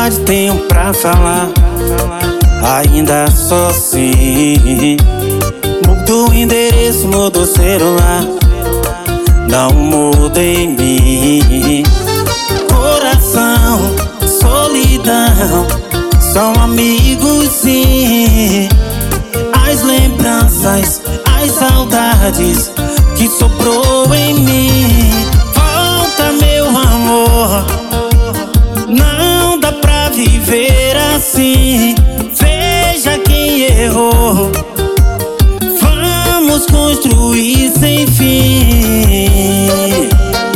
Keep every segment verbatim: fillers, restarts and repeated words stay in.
verdade tenho pra falar, ainda sou assim. Mudo o endereço, mudo o celular, não muda em mim. Coração, solidão, são amigos sim. As lembranças, as saudades que sobrou em mim. Volta, meu amor, não dá pra viver assim. Veja quem errou, vamos construir sem fim.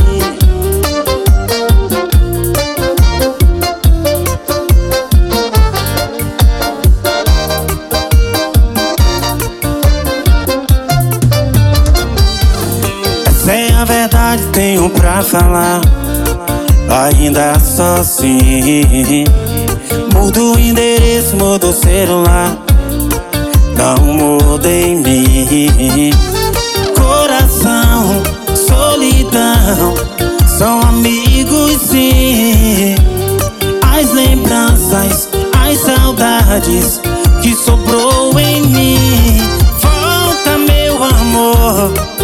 Essa é a verdade, tenho pra falar, ainda sou assim. Mudo o endereço, mudo o celular, não muda em mim. Coração, solidão, são amigos sim. As lembranças, as saudades que sobrou em mim. Volta, meu amor,